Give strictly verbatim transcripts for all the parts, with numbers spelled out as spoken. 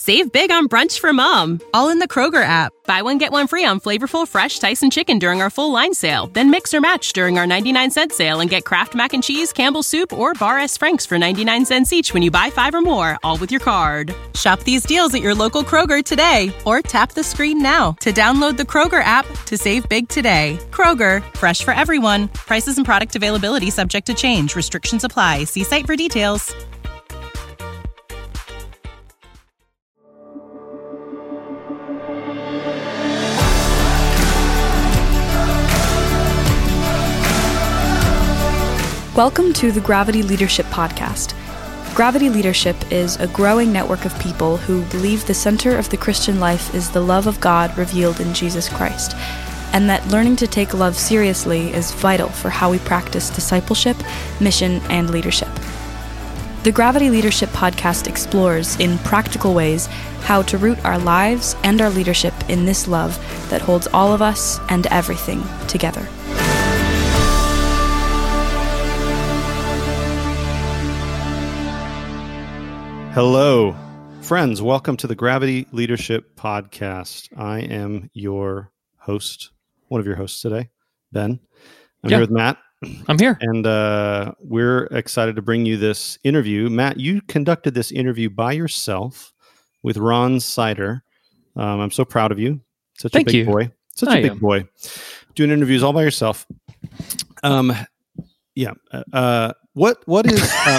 Save big on brunch for mom, all in the Kroger app. Buy one, get one free on flavorful, fresh Tyson chicken during our full line sale. Then mix or match during our ninety-nine cent sale and get Kraft Mac and Cheese, Campbell's Soup, or Bar S. Frank's for ninety-nine cents each when you buy five or more, all with your card. Shop these deals at your local Kroger today, or tap the screen now to download the Kroger app to save big today. Kroger, fresh for everyone. Prices and product availability subject to change. Restrictions apply. See site for details. Welcome to the Gravity Leadership Podcast. Gravity Leadership is a growing network of people who believe the center of the Christian life is the love of God revealed in Jesus Christ, and that learning to take love seriously is vital for how we practice discipleship, mission, and leadership. The Gravity Leadership Podcast explores, in practical ways, how to root our lives and our leadership in this love that holds all of us and everything together. Hello, friends. Welcome to the Gravity Leadership Podcast. I am your host, one of your hosts today, Ben. I'm yeah. here with Matt. I'm here. And uh, we're excited to bring you this interview. Matt, you conducted this interview by yourself with Ron Sider. Um, I'm so proud of you. Such Thank a big you. boy. Such I a big am. boy. Doing interviews all by yourself. Um, yeah. Uh, what What is uh,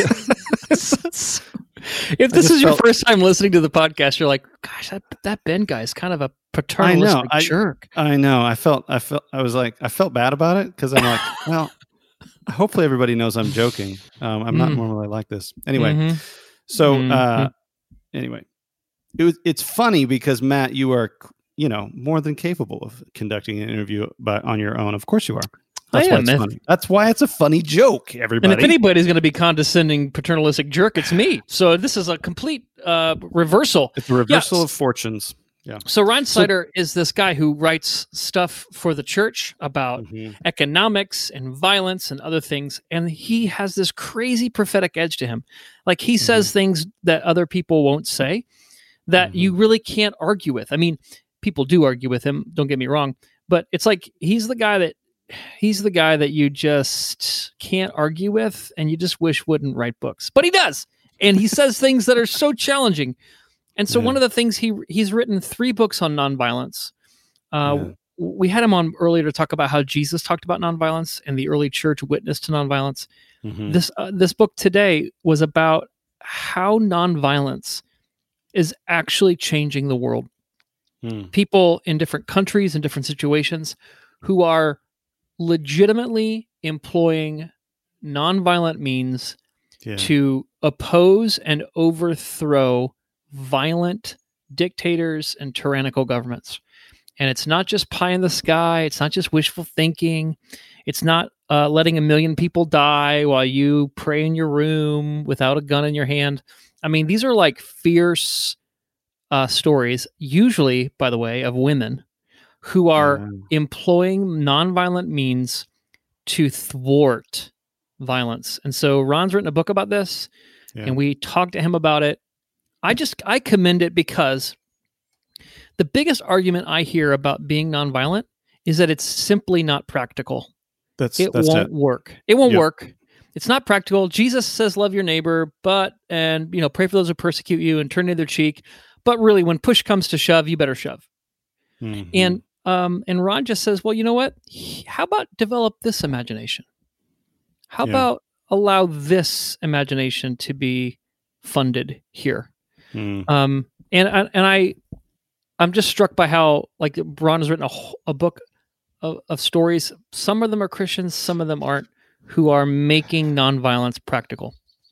Matt? If this just is your felt- first time listening to the podcast, you're like, "Gosh, that, that Ben guy is kind of a paternalistic I know. jerk." I know. I felt. I felt. I was like. I felt bad about it because I'm like, well, hopefully everybody knows I'm joking. Um, I'm not Mm. normally like this. Anyway, Mhm. so Mhm. uh, anyway, it was. It's funny because Matt, you are, you know, more than capable of conducting an interview, but on your own. Of course, you are. That's I why am. it's If- funny. That's why it's a funny joke. Everybody. And if anybody's going to be condescending, paternalistic jerk, it's me. So this is a complete uh, reversal. it's a reversal Yeah. of fortunes. Yeah. So Ron Sider is this guy who writes stuff for the church about Mhm. economics and violence and other things. And he has this crazy prophetic edge to him. Like he says things that other people won't say that Mhm. you really can't argue with. I mean, people do argue with him, don't get me wrong, but it's like he's the guy that he's the guy that you just can't argue with and you just wish wouldn't write books. But he does. And he says things that are so challenging. And so Yeah. one of the things he he's written three books on nonviolence. Uh, Yeah. We had him on earlier to talk about how Jesus talked about nonviolence and the early church witnessed to nonviolence. Mhm. This uh, this book today was about how nonviolence is actually changing the world. Mm. People in different countries and different situations who are legitimately employing nonviolent means Yeah. to oppose and overthrow violent dictators and tyrannical governments. And it's not just pie in the sky. It's not just wishful thinking. It's not uh, letting a million people die while you pray in your room without a gun in your hand. I mean, these are like fierce uh, stories, usually, by the way, of women who are Yeah. employing nonviolent means to thwart violence. And so Ron's written a book about this, Yeah. and we talked to him about it. I just, I commend it because the biggest argument I hear about being nonviolent is that it's simply not practical. That's It that's won't it. work. It won't Yep. work. It's not practical. Jesus says, love your neighbor, but, and, you know, pray for those who persecute you and turn the other cheek. But really, when push comes to shove, you better shove. Mhm. And, um, and Ron just says, well, you know what? How about develop this imagination? How Yeah. about allow this imagination to be funded here? Mm. Um, and, I- and I, I'm just struck by how, like, Ron has written a, wh- a book of, of stories. Some of them are Christians, some of them aren't, who are making nonviolence practical.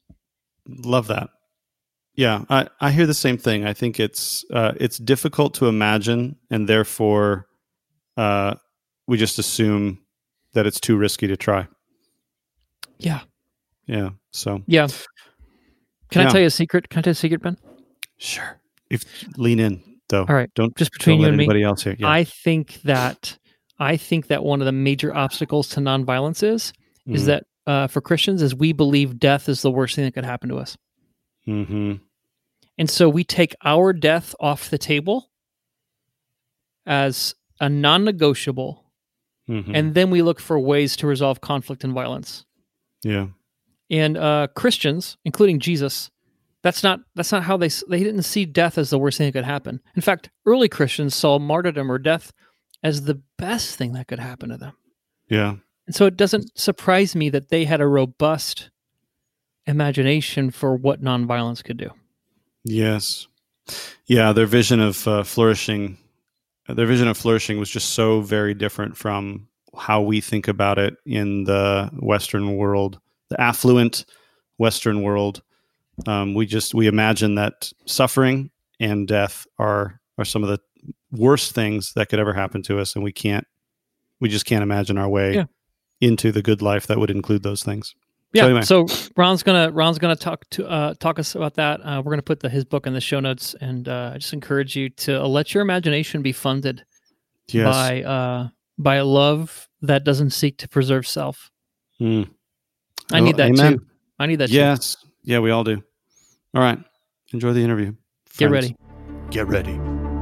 Love that. Yeah, I, I hear the same thing. I think it's uh, it's difficult to imagine, and therefore uh, we just assume that it's too risky to try. Yeah. Yeah. So Yeah. Can Yeah. I tell you a secret? Can I tell you a secret, Ben? sure, if lean in though. All right. Don't Just between don't you let and me, anybody else here. Yeah. I think that I think that one of the major obstacles to nonviolence is is Mhm. that uh, for Christians is we believe death is the worst thing that could happen to us. Mhm. And so we take our death off the table as a non-negotiable, mm-hmm. and then we look for ways to resolve conflict and violence. Yeah. And uh, Christians, including Jesus, that's not that's not how they they didn't see death as the worst thing that could happen. In fact, early Christians saw martyrdom or death as the best thing that could happen to them. Yeah. And so it doesn't surprise me that they had a robust imagination for what nonviolence could do. Yes. Yeah, their vision of uh, flourishing, their vision of flourishing was just so very different from how we think about it in the Western world, the affluent Western world. Um, we just we imagine that suffering and death are are some of the worst things that could ever happen to us, and we can't, we just can't imagine our way yeah. into the good life that would include those things. Yeah. So, anyway. so Ron's gonna Ron's gonna talk to uh, talk us about that. Uh, we're gonna put the, his book in the show notes, and uh, I just encourage you to uh, let your imagination be funded yes. by uh, by a love that doesn't seek to preserve self. Mm. I need that Amen. too. I need that yes. too. Yeah, we all do. All right. Enjoy the interview. Friends. Get ready. Get ready.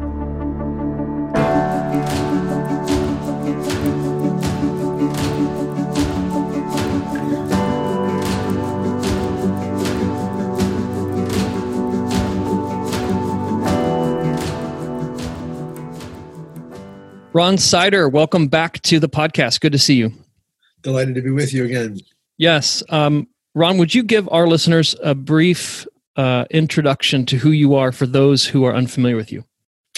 Ron Sider, welcome back to the podcast. Good to see you. Delighted to be with you again. Yes. Um, Ron, would you give our listeners a brief uh, introduction to who you are for those who are unfamiliar with you?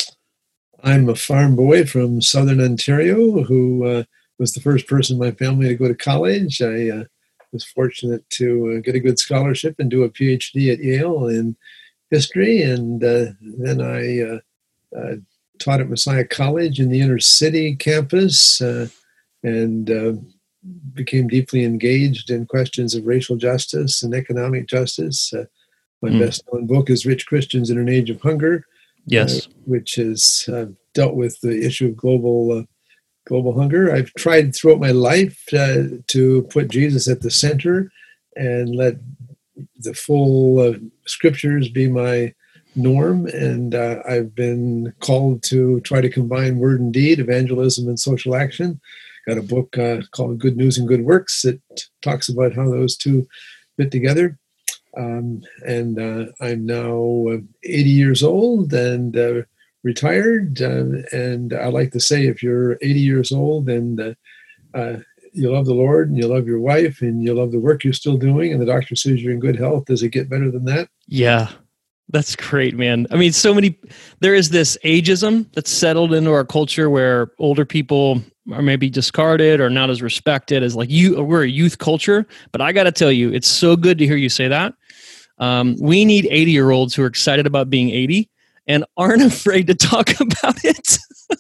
I'm a farm boy from Southern Ontario who uh, was the first person in my family to go to college. I uh, was fortunate to uh, get a good scholarship and do a P H D at Yale in history. And uh, then I uh, uh, taught at Messiah College in the inner city campus uh, and uh, became deeply engaged in questions of racial justice and economic justice. Uh, my mm. best-known book is Rich Christians in an Age of Hunger, yes, uh, which has uh, dealt with the issue of global uh, global hunger. I've tried throughout my life uh, to put Jesus at the center and let the full uh, scriptures be my norm, and uh, I've been called to try to combine word and deed, evangelism and social action. Got a book uh, called Good News and Good Works that talks about how those two fit together. Um, and uh, I'm now uh, eighty years old and uh, retired. Uh, and I like to say, if you're eighty years old and uh, uh, you love the Lord and you love your wife and you love the work you're still doing, and the doctor says you're in good health, does it get better than that? Yeah. That's great, man. I mean, so many, there is this ageism that's settled into our culture where older people are maybe discarded or not as respected as like you, we're a youth culture. But I got to tell you, it's so good to hear you say that. Um, we need eighty year olds who are excited about being eighty and aren't afraid to talk about it.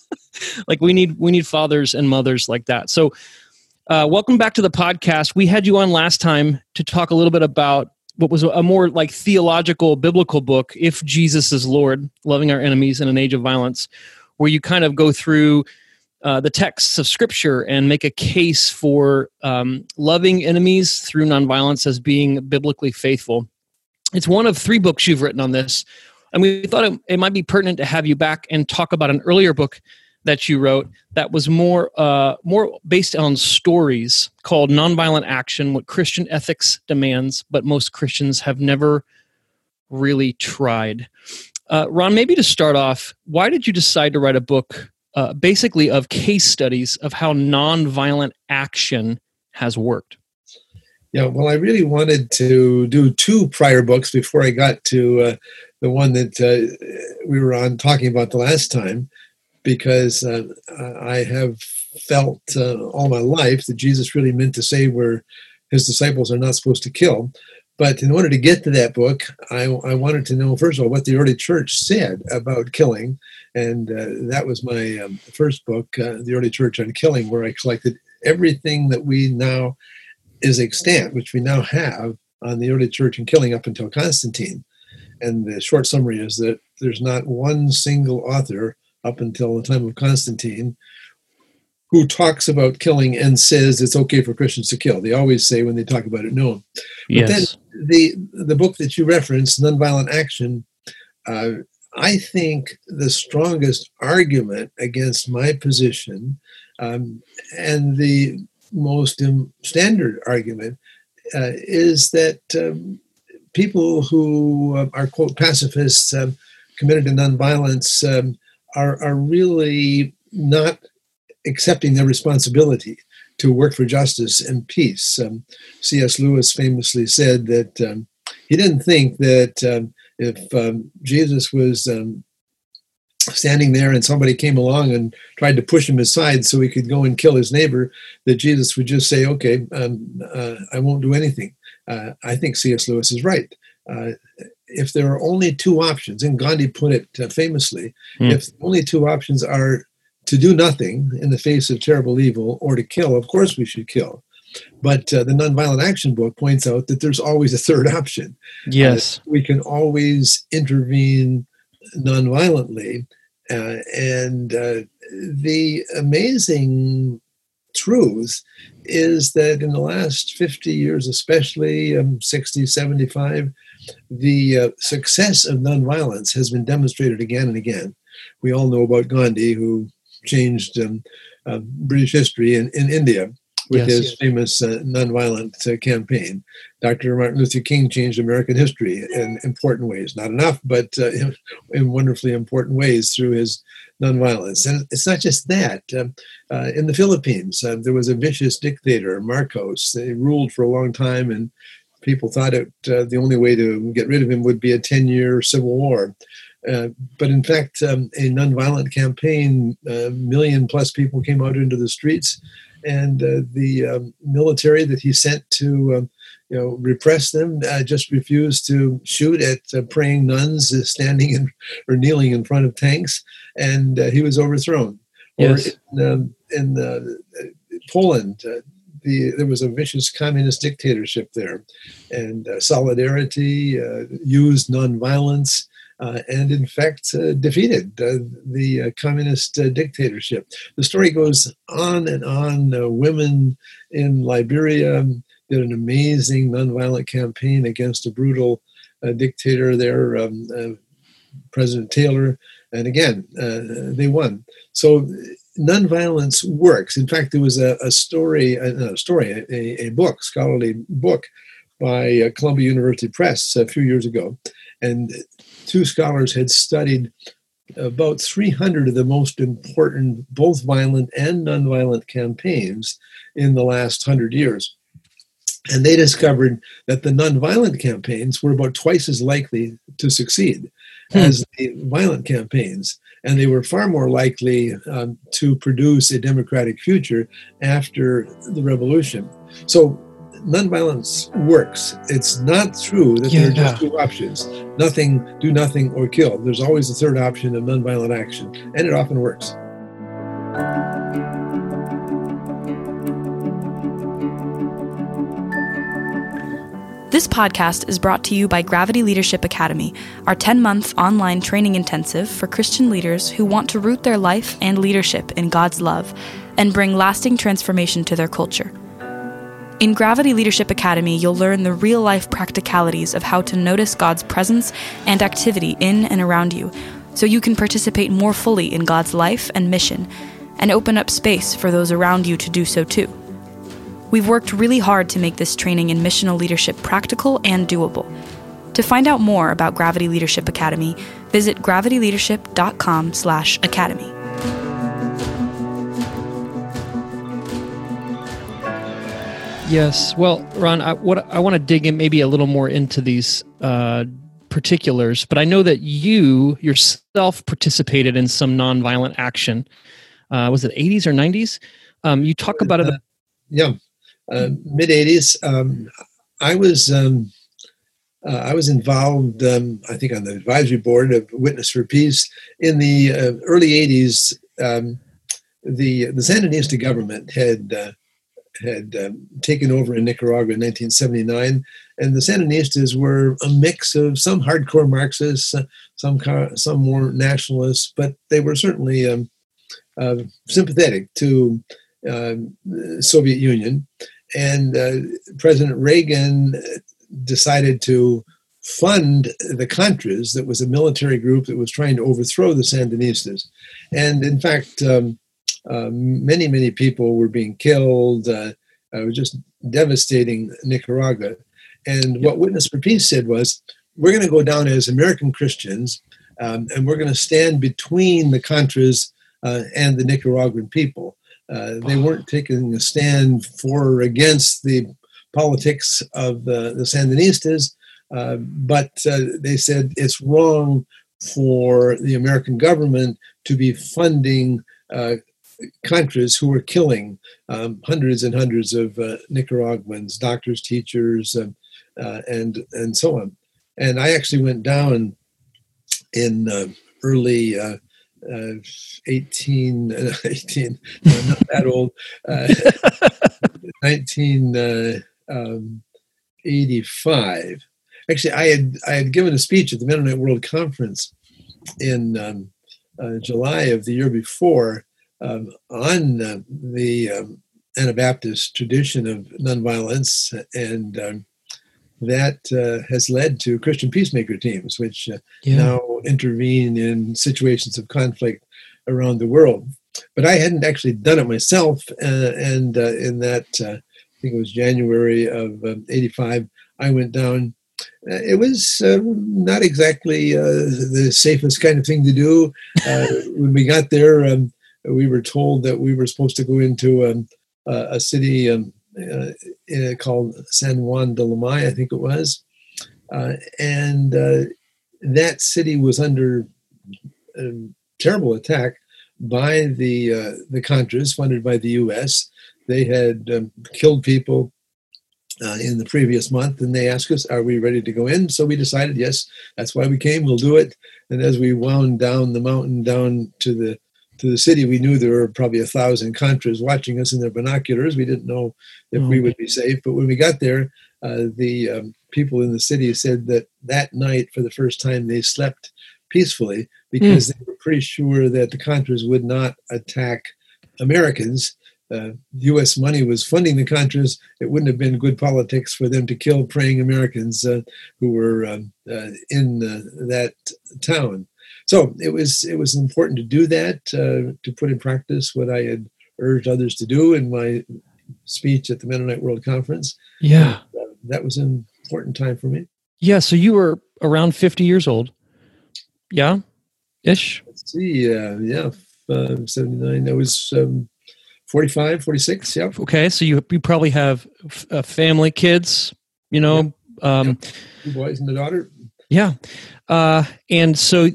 Like we need, we need fathers and mothers like that. So uh, welcome back to the podcast. We had you on last time to talk a little bit about what was a more like theological, biblical book, If Jesus is Lord, Loving Our Enemies in an Age of Violence, where you kind of go through uh, the texts of Scripture and make a case for um, loving enemies through nonviolence as being biblically faithful. It's one of three books you've written on this, and we thought it, it might be pertinent to have you back and talk about an earlier book that you wrote that was more uh, more based on stories called Nonviolent Action, What Christian Ethics Demands, but Most Christians Have Never Really Tried. Uh, Ron, maybe to start off, why did you decide to write a book uh, basically of case studies of how nonviolent action has worked? Yeah, well, I really wanted to do two prior books before I got to uh, the one that uh, we were on talking about the last time, because uh, I have felt uh, all my life that Jesus really meant to say where his disciples are not supposed to kill. But in order to get to that book, I, I wanted to know, first of all, what the early church said about killing. And uh, that was my um, first book, uh, The Early Church on Killing, where I collected everything that we now is extant, which we now have on the early church and killing up until Constantine. And the short summary is that there's not one single author up until the time of Constantine who talks about killing and says it's okay for Christians to kill. They always say when they talk about it, no. But yes. then the the book that you referenced, Nonviolent Action, uh, I think the strongest argument against my position, um, and the most um, standard argument, uh, is that um, people who uh, are, quote, pacifists, um, committed to nonviolence, um, are, are really not accepting their responsibility to work for justice and peace. Um, C S Lewis famously said that um, he didn't think that um, if um, Jesus was um, standing there and somebody came along and tried to push him aside so he could go and kill his neighbor, that Jesus would just say, okay, um, uh, I won't do anything. Uh, I think C S Lewis is right. Uh, if there are only two options, and Gandhi put it uh, famously, mm. if the only two options are to do nothing in the face of terrible evil or to kill, of course we should kill. But uh, the Nonviolent Action book points out that there's always a third option. Yes. Uh, we can always intervene nonviolently. Uh, and uh, the amazing truth is that in the last fifty years, especially um, sixty, seventy-five, the uh, success of nonviolence has been demonstrated again and again. We all know about Gandhi, who changed um, uh, British history in, in India with yes, his yes. famous uh, nonviolent uh, campaign. Doctor Martin Luther King changed American history in important ways. Not enough, but uh, in, in wonderfully important ways through his nonviolence. And it's not just that. Uh, uh, in the Philippines, uh, there was a vicious dictator, Marcos. He ruled for a long time, and people thought it, uh, the only way to get rid of him would be a ten-year civil war. Uh, but in fact, um, a nonviolent campaign, a uh, million plus people came out into the streets, and uh, the um, military that he sent to um, you know, repress them uh, just refused to shoot at uh, praying nuns uh, standing in, or kneeling in front of tanks, and uh, he was overthrown. Yes. Or in, um, in uh, Poland, uh, the, there was a vicious communist dictatorship there, and uh, Solidarity uh, used nonviolence. Uh, and in fact uh, defeated uh, the uh, communist uh, dictatorship. The story goes on and on. Uh, women in Liberia did an amazing nonviolent campaign against a brutal uh, dictator there, um, uh, President Taylor, and again, uh, they won. So nonviolence works. In fact, there was a, a story, a, a story, a, a book, scholarly book by uh, Columbia University Press a few years ago, and two scholars had studied about three hundred of the most important, both violent and nonviolent campaigns in the last hundred years. And they discovered that the nonviolent campaigns were about twice as likely to succeed hmm. as the violent campaigns. And they were far more likely um, to produce a democratic future after the revolution. So nonviolence works. It's not true that yeah. there are just two options: nothing, do nothing, or kill. There's always a third option of nonviolent action, and it often works. This podcast is brought to you by Gravity Leadership Academy, our ten-month online training intensive for Christian leaders who want to root their life and leadership in God's love and bring lasting transformation to their culture. In Gravity Leadership Academy, you'll learn the real-life practicalities of how to notice God's presence and activity in and around you, so you can participate more fully in God's life and mission, and open up space for those around you to do so too. We've worked really hard to make this training in missional leadership practical and doable. To find out more about Gravity Leadership Academy, visit gravityleadership.com slash academy. Yes. Well, Ron, I, what I want to dig in maybe a little more into these uh, particulars, but I know that you yourself participated in some nonviolent action. Uh, was it eighties or nineties? Um, you talk about it. Uh, yeah, uh, mid eighties. Um, I was um, uh, I was involved, um, I think, on the advisory board of Witness for Peace in the uh, early eighties. Um, the the Sandinista government had. Uh, had um, taken over in Nicaragua in nineteen seventy-nine, and the Sandinistas were a mix of some hardcore Marxists, uh, some car, some more nationalists, but they were certainly um, uh, sympathetic to uh, the Soviet Union. And uh, President Reagan decided to fund the Contras, that was a military group that was trying to overthrow the Sandinistas. And in fact, um, uh, many, many people were being killed. Uh, it was just devastating Nicaragua. And what Witness for Peace said was, we're going to go down as American Christians, um, and we're going to stand between the Contras uh, and the Nicaraguan people. Uh, they weren't taking a stand for or against the politics of the, the Sandinistas, uh, but uh, they said it's wrong for the American government to be funding uh, Contras who were killing um, hundreds and hundreds of uh, Nicaraguans, doctors, teachers, uh, uh, and and so on. And I actually went down in uh, early uh, uh, eighteen, uh, eighteen, no, not that old, uh, nineteen eighty-five. Actually, I had I had given a speech at the Mennonite World Conference in um, uh, July of the year before um, on uh, the um, Anabaptist tradition of nonviolence, and um, that uh, has led to Christian peacemaker teams, which uh, yeah. now intervene in situations of conflict around the world. But I hadn't actually done it myself, uh, and uh, in that, uh, I think it was January of um, eighty-five, I went down. Uh, it was um, not exactly uh, the safest kind of thing to do. Uh, when we got there, um, we were told that we were supposed to go into um, uh, a city um, uh, uh, called San Juan de Lamay, I think it was. Uh, and uh, that city was under a terrible attack by the uh, the Contras, funded by the U S. They had um, killed people uh, in the previous month, and they asked us, are we ready to go in? So we decided, yes, that's why we came, we'll do it. And as we wound down the mountain down to the to the city, we knew there were probably a thousand Contras watching us in their binoculars. We didn't know if mm-hmm. we would be safe. But when we got there, uh, the um, people in the city said that that night, for the first time, they slept peacefully because mm. they were pretty sure that the Contras would not attack Americans. Uh, U S money was funding the Contras. It wouldn't have been good politics for them to kill praying Americans uh, who were um, uh, in uh, that town. So it was it was important to do that, uh, to put in practice what I had urged others to do in my speech at the Mennonite World Conference. Yeah. And, uh, that was an important time for me. Yeah, so you were around fifty years old. Yeah? Ish? Let's see, uh, yeah, uh, seventy-nine. I was um, forty-five, forty-six, yeah. Okay, so you you probably have a family, kids, you know. Yeah. Um, yeah. Two boys and a daughter. Yeah. Uh, and so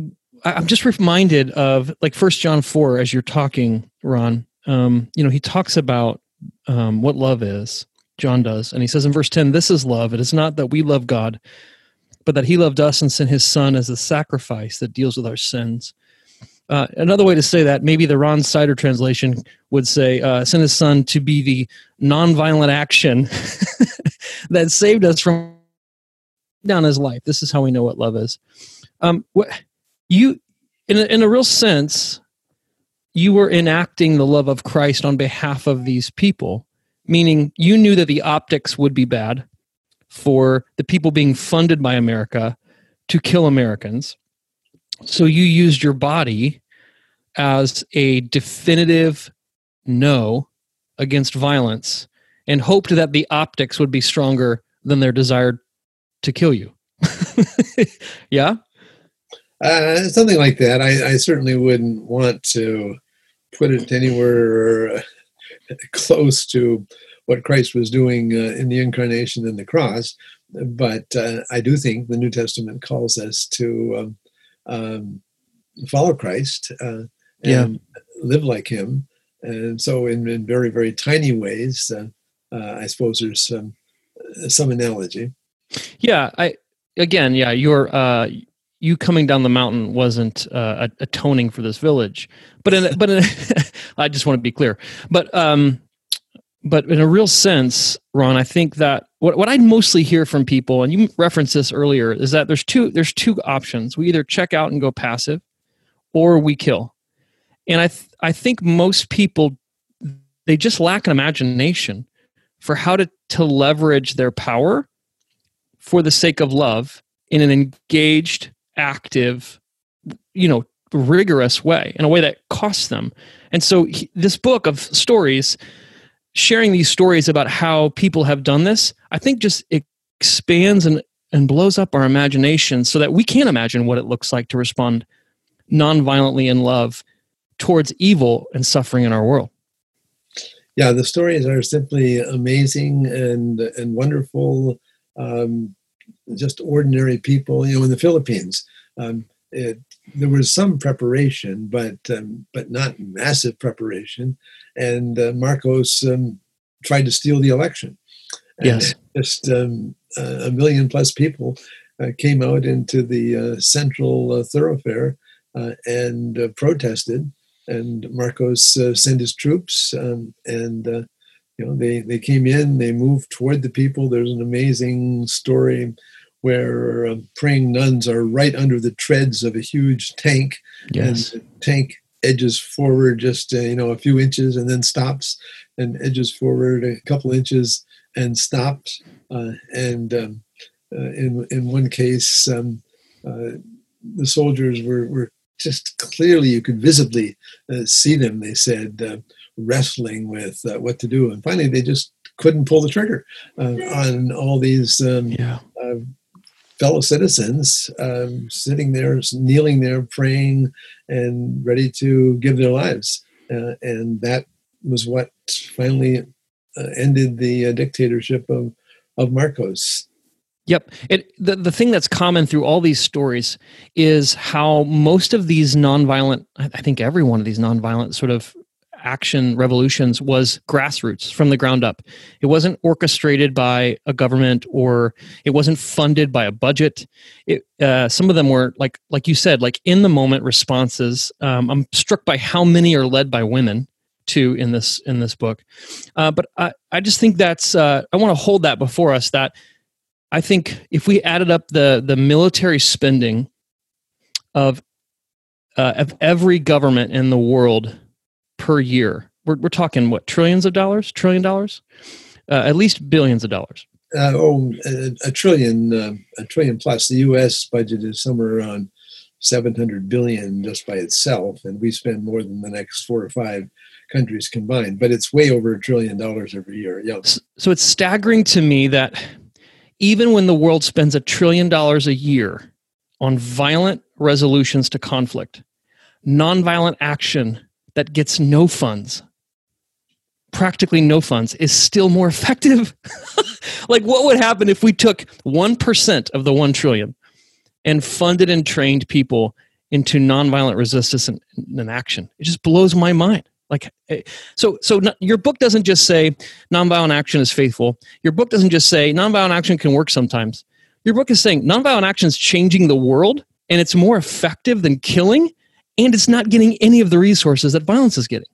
I'm just reminded of like First John four as you're talking, Ron. Um, you know, he talks about um, what love is. John does. And he says in verse ten, this is love. It is not that we love God, but that he loved us and sent his son as a sacrifice that deals with our sins. Uh, another way to say that, maybe the Ron Sider translation would say, uh, sent his son to be the nonviolent action that saved us from down his life. This is how we know what love is. Um, what you, in a, in a real sense, you were enacting the love of Christ on behalf of these people, meaning you knew that the optics would be bad for the people being funded by America to kill Americans. So you used your body as a definitive no against violence and hoped that the optics would be stronger than their desire to kill you. Yeah? Uh, something like that. I, I certainly wouldn't want to put it anywhere uh, close to what Christ was doing uh, in the incarnation and the cross. But uh, I do think the New Testament calls us to um, um, follow Christ uh, and yeah. live like him. And so in, in very, very tiny ways, uh, uh, I suppose there's some, some analogy. Yeah. I Again, yeah, your uh, you coming down the mountain wasn't uh, atoning for this village. But in, but in, I just want to be clear. But um, but in a real sense, Ron, I think that what what I mostly hear from people, and you referenced this earlier, is that there's two there's two options. We either check out and go passive, or we kill. And I th- I think most people, they just lack an imagination for how to to leverage their power for the sake of love in an engaged, active, you know, rigorous way, in a way that costs them. And so he, this book of stories, sharing these stories about how people have done this, I think just expands and, and blows up our imagination so that we can imagine what it looks like to respond nonviolently in love towards evil and suffering in our world. Yeah, the stories are simply amazing and and wonderful. Um, just ordinary people, you know, in the Philippines. Um, it, there was some preparation, but um, but not massive preparation. And uh, Marcos um, tried to steal the election. And yes, just um, uh, a million plus people uh, came out into the uh, central uh, thoroughfare uh, and uh, protested. And Marcos uh, sent his troops, um, and uh, you know they they came in. They moved toward the people. There's an amazing story where uh, praying nuns are right under the treads of a huge tank, yes. and the tank edges forward just uh, you know a few inches, and then stops, and edges forward a couple inches and stops. Uh, and um, uh, in in one case, um, uh, the soldiers were were. Just clearly, you could visibly uh, see them, they said, uh, wrestling with uh, what to do. And finally, they just couldn't pull the trigger uh, on all these um, yeah. uh, fellow citizens um, sitting there, kneeling there, praying, and ready to give their lives. Uh, and that was what finally uh, ended the uh, dictatorship of, of Marcos. Yep. It, the, the thing that's common through all these stories is how most of these nonviolent, I think every one of these nonviolent sort of action revolutions was grassroots from the ground up. It wasn't orchestrated by a government, or it wasn't funded by a budget. It, uh, some of them were, like like you said, like in the moment responses. Um, I'm struck by how many are led by women too in this in this book. Uh, but I, I just think that's, uh, I want to hold that before us, that I think if we added up the the military spending of uh, of every government in the world per year, we're we're talking what, trillions of dollars, trillion dollars, uh, at least billions of dollars. Uh, oh, a, a trillion, uh, a trillion plus. The U S budget is somewhere around seven hundred billion just by itself, and we spend more than the next four or five countries combined. But it's way over a trillion dollars every year. Yeah. So it's staggering to me that even when the world spends a trillion dollars a year on violent resolutions to conflict, nonviolent action that gets no funds, practically no funds, is still more effective. Like, what would happen if we took one percent of the one trillion and funded and trained people into nonviolent resistance and, and action? It just blows my mind. Like, so, so no, your book doesn't just say nonviolent action is faithful. Your book doesn't just say nonviolent action can work sometimes. Your book is saying nonviolent action is changing the world, and it's more effective than killing, and it's not getting any of the resources that violence is getting.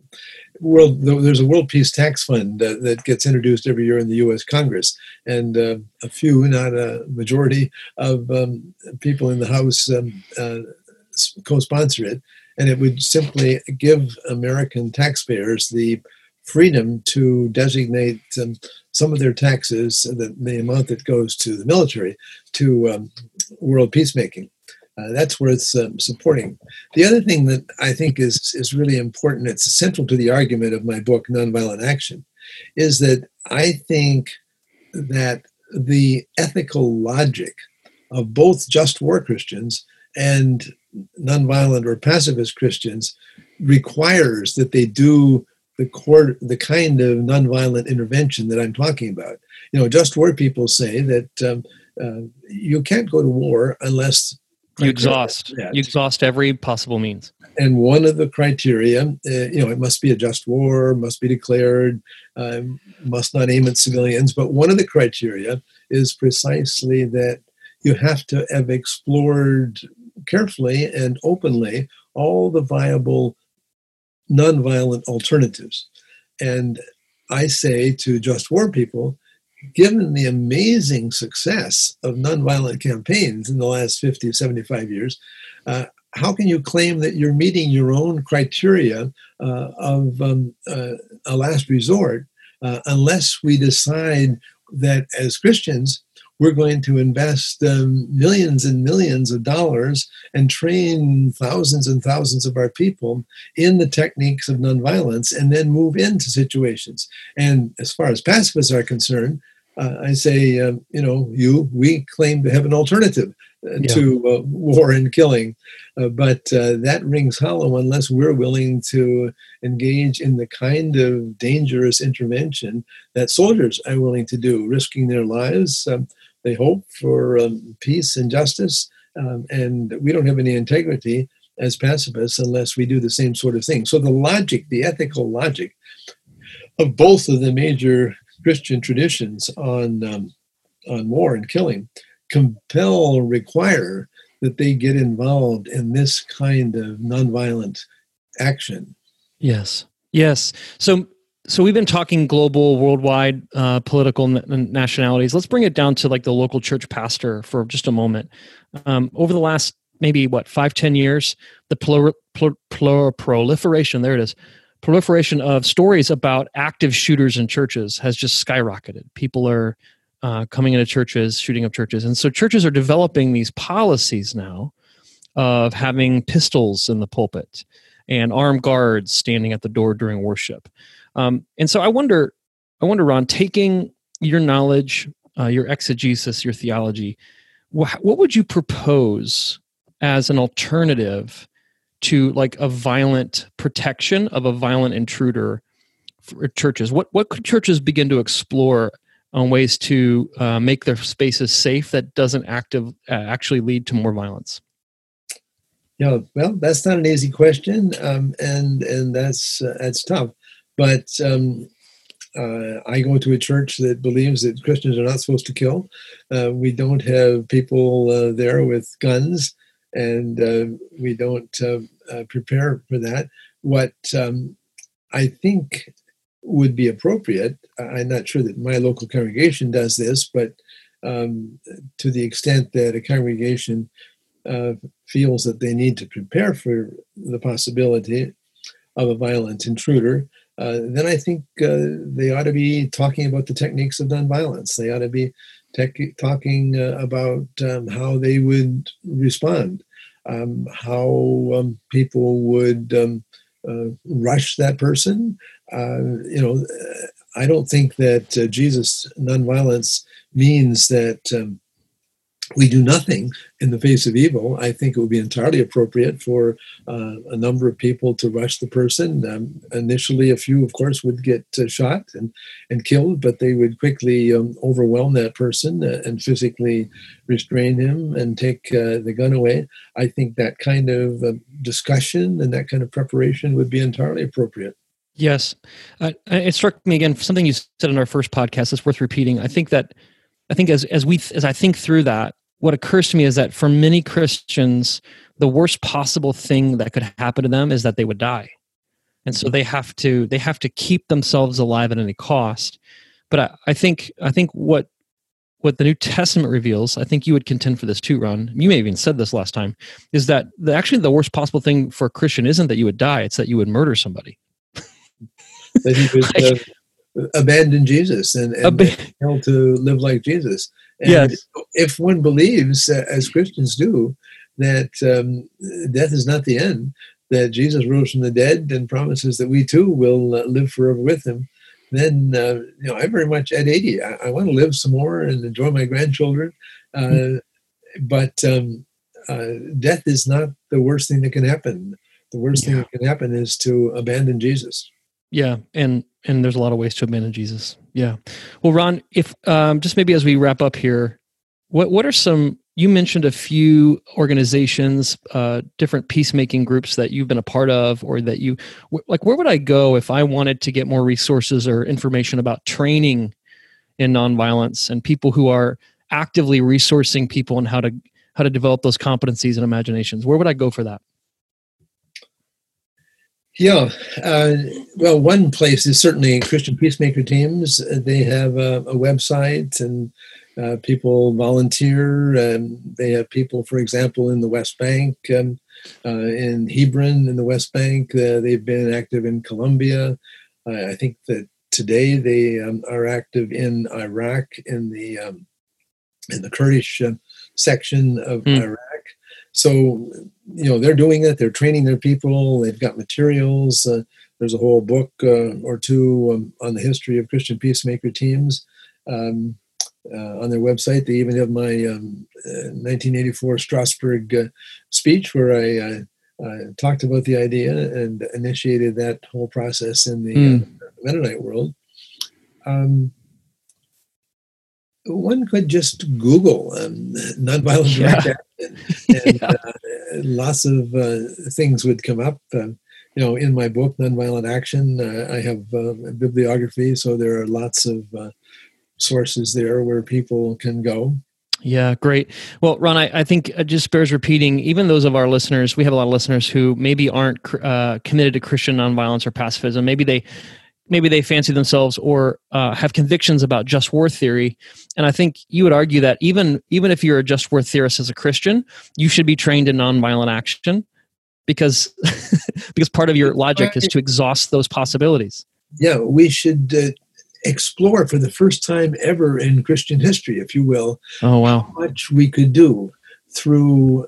World, there's a World Peace Tax Fund uh, that gets introduced every year in the U S Congress, and uh, a few, not a majority, of um, people in the House um, uh, co-sponsor it. And it would simply give American taxpayers the freedom to designate um, some of their taxes, the, the amount that goes to the military, to um, world peacemaking. Uh, that's worth um, supporting. The other thing that I think is, is really important, it's central to the argument of my book, Nonviolent Action, is that I think that the ethical logic of both just war Christians and nonviolent or pacifist Christians requires that they do the core, the kind of nonviolent intervention that I'm talking about. You know, just war people say that um, uh, you can't go to war unless you exhaust. You exhaust every possible means. And one of the criteria, uh, you know, it must be a just war, must be declared, uh, must not aim at civilians. But one of the criteria is precisely that you have to have explored carefully and openly all the viable nonviolent alternatives. And I say to just war people, given the amazing success of nonviolent campaigns in the last fifty, seventy-five years, uh, how can you claim that you're meeting your own criteria uh, of um, uh, a last resort uh, unless we decide that as Christians, we're going to invest um, millions and millions of dollars and train thousands and thousands of our people in the techniques of nonviolence and then move into situations. And as far as pacifists are concerned, uh, I say, um, you know, you, we claim to have an alternative uh, yeah. to uh, war and killing. Uh, but uh, that rings hollow unless we're willing to engage in the kind of dangerous intervention that soldiers are willing to do, risking their lives. Um, they hope for um, peace and justice, um, and we don't have any integrity as pacifists unless we do the same sort of thing. So the logic, the ethical logic of both of the major Christian traditions on um, on war and killing compel, require that they get involved in this kind of nonviolent action. Yes, yes. So, so we've been talking global, worldwide, uh, political n- nationalities. Let's bring it down to like the local church pastor for just a moment. Um, over the last maybe what five, ten years, the plur- plur- plur- proliferation there it is, proliferation of stories about active shooters in churches has just skyrocketed. People are Uh, coming into churches, shooting up churches. And so churches are developing these policies now of having pistols in the pulpit and armed guards standing at the door during worship. Um, and so I wonder, I wonder, Ron, taking your knowledge, uh, your exegesis, your theology, wh- what would you propose as an alternative to like a violent protection of a violent intruder for churches? What, what could churches begin to explore on ways to uh, make their spaces safe that doesn't active, uh, actually lead to more violence? Yeah, well, that's not an easy question, um, and and that's uh, that's tough. But um, uh, I go to a church that believes that Christians are not supposed to kill. Uh, we don't have people uh, there with guns, and uh, we don't uh, uh, prepare for that. What um, I think would be appropriate, I'm not sure that my local congregation does this, but um, to the extent that a congregation uh, feels that they need to prepare for the possibility of a violent intruder, uh, then I think uh, they ought to be talking about the techniques of nonviolence. They ought to be tech- talking uh, about um, how they would respond, um, how um, people would um, uh, rush that person. Uh, you know, I don't think that uh, Jesus' nonviolence means that um, we do nothing in the face of evil. I think it would be entirely appropriate for uh, a number of people to rush the person. Um, initially, a few, of course, would get uh, shot and, and killed, but they would quickly um, overwhelm that person uh, and physically restrain him and take uh, the gun away. I think that kind of uh, discussion and that kind of preparation would be entirely appropriate. Yes. Uh, it struck me again, something you said in our first podcast is worth repeating. I think that, I think as, as we, as I think through that, what occurs to me is that for many Christians, the worst possible thing that could happen to them is that they would die. And so they have to, they have to keep themselves alive at any cost. But I, I think, I think what, what the New Testament reveals, I think you would contend for this too, Ron. You may have even said this last time, is that the, actually the worst possible thing for a Christian isn't that you would die, it's that you would murder somebody. That he would like, uh, abandon Jesus and, and ab- hell to live like Jesus. And yes. If one believes, uh, as Christians do, that um, death is not the end, that Jesus rose from the dead and promises that we too will uh, live forever with him, then uh, you know, I'm very much at eighty. I, I want to live some more and enjoy my grandchildren. Uh, mm-hmm. But um, uh, death is not the worst thing that can happen. The worst yeah. thing that can happen is to abandon Jesus. Yeah, and and there's a lot of ways to abandon Jesus. Yeah. Well, Ron, if um, just maybe as we wrap up here, what what are some? You mentioned a few organizations, uh, different peacemaking groups that you've been a part of, or that you like. Where would I go if I wanted to get more resources or information about training in nonviolence and people who are actively resourcing people on how to how to develop those competencies and imaginations? Where would I go for that? Yeah, uh, well, one place is certainly Christian peacemaker teams. They have a, a website and uh, people volunteer. Um, they have people, for example, in the West Bank, um, uh, in Hebron, in the West Bank. Uh, they've been active in Colombia. Uh, I think that today they um, are active in Iraq, in the um, in the Kurdish uh, section of Mm. Iraq. So, you know, they're doing it. They're training their people. They've got materials. Uh, there's a whole book uh, or two um, on the history of Christian peacemaker teams um, uh, on their website. They even have my um, uh, nineteen eighty-four Strasbourg uh, speech where I uh, uh, talked about the idea and initiated that whole process in the Mm. uh, Mennonite world. Um, one could just Google um, nonviolent direct Yeah. action, and Yeah. uh, lots of uh, things would come up. Uh, you know, in my book, Nonviolent Action, uh, I have uh, a bibliography, so there are lots of uh, sources there where people can go. Yeah, great. Well, Ron, I, I think it just bears repeating, even those of our listeners, we have a lot of listeners who maybe aren't uh, committed to Christian nonviolence or pacifism. Maybe they maybe they fancy themselves or uh, have convictions about just war theory. And I think you would argue that even, even if you're a just war theorist as a Christian, you should be trained in nonviolent action because, because part of your logic is to exhaust those possibilities. Yeah, we should uh, explore for the first time ever in Christian history, if you will, Oh, wow. how much we could do through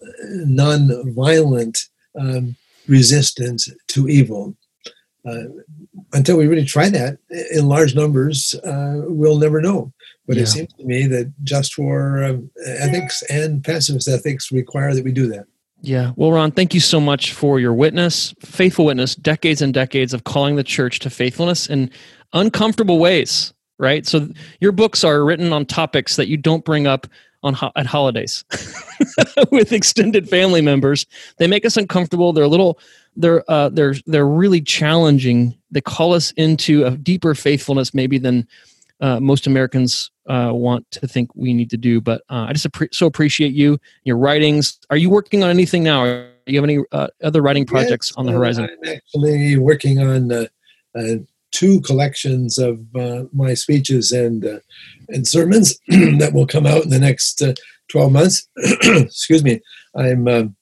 nonviolent um, resistance to evil. Uh, until we really try that in large numbers, uh, we'll never know. But Yeah. it seems to me that just war um, ethics and pacifist ethics require that we do that. Yeah. Well, Ron, thank you so much for your witness, faithful witness, decades and decades of calling the church to faithfulness in uncomfortable ways, right? So your books are written on topics that you don't bring up on ho- at holidays with extended family members. They make us uncomfortable. They're a little, they're, uh, they're, they're really challenging. They call us into a deeper faithfulness maybe than uh, most Americans uh, want to think we need to do. But uh, I just appre- so appreciate you, your writings. Are you working on anything now? Do you have any uh, other writing projects Yes, on the uh, horizon? I'm actually working on uh, uh, two collections of uh, my speeches and uh, and sermons that will come out in the next uh, twelve months. Excuse me. I'm um,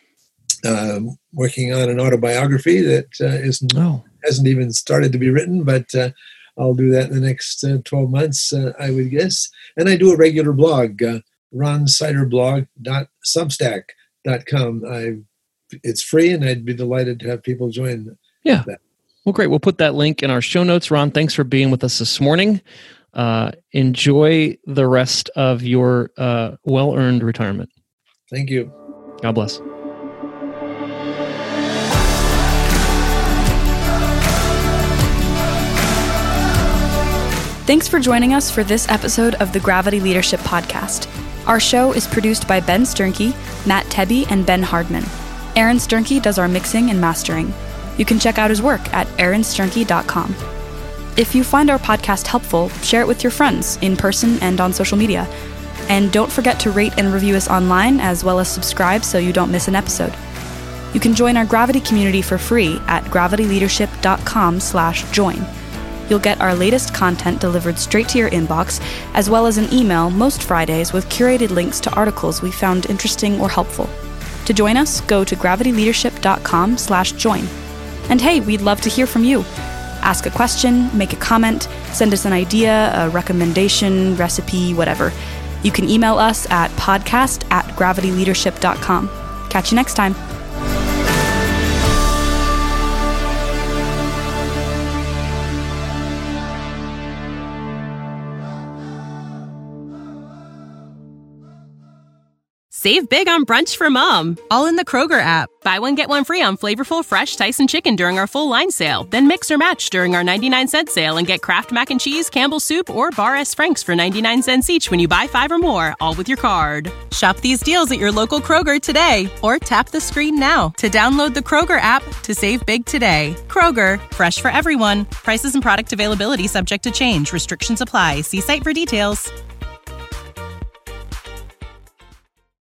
uh, working on an autobiography that uh, isn't Oh, hasn't even started to be written, but uh, I'll do that in the next uh, twelve months, uh, I would guess. And I do a regular blog, uh, ron sider blog dot substack dot com. I, it's free, and I'd be delighted to have people join. yeah. that. Well, great. We'll put that link in our show notes. Ron, thanks for being with us this morning. Uh, enjoy the rest of your uh, well-earned retirement. Thank you. God bless. Thanks for joining us for this episode of the Gravity Leadership Podcast. Our show is produced by Ben Sternke, Matt Tebbe, and Ben Hardman. Aaron Sternke does our mixing and mastering. You can check out his work at aaron sternke dot com. If you find our podcast helpful, share it with your friends in person and on social media. And don't forget to rate and review us online as well as subscribe so you don't miss an episode. You can join our Gravity community for free at gravity leadership dot com slash join. You'll get our latest content delivered straight to your inbox, as well as an email most Fridays with curated links to articles we found interesting or helpful. To join us, go to gravity leadership dot com slash join. And hey, we'd love to hear from you. Ask a question, make a comment, send us an idea, a recommendation, recipe, whatever. You can email us at podcast at gravity leadership dot com. Catch you next time. Save big on brunch for mom, all in the Kroger app. Buy one, get one free on flavorful, fresh Tyson chicken during our full line sale. Then mix or match during our ninety-nine cent sale and get Kraft Mac and Cheese, Campbell's Soup, or Bar S. Frank's for ninety-nine cents each when you buy five or more, all with your card. Shop these deals at your local Kroger today, or tap the screen now to download the Kroger app to save big today. Kroger, fresh for everyone. Prices and product availability subject to change. Restrictions apply. See site for details.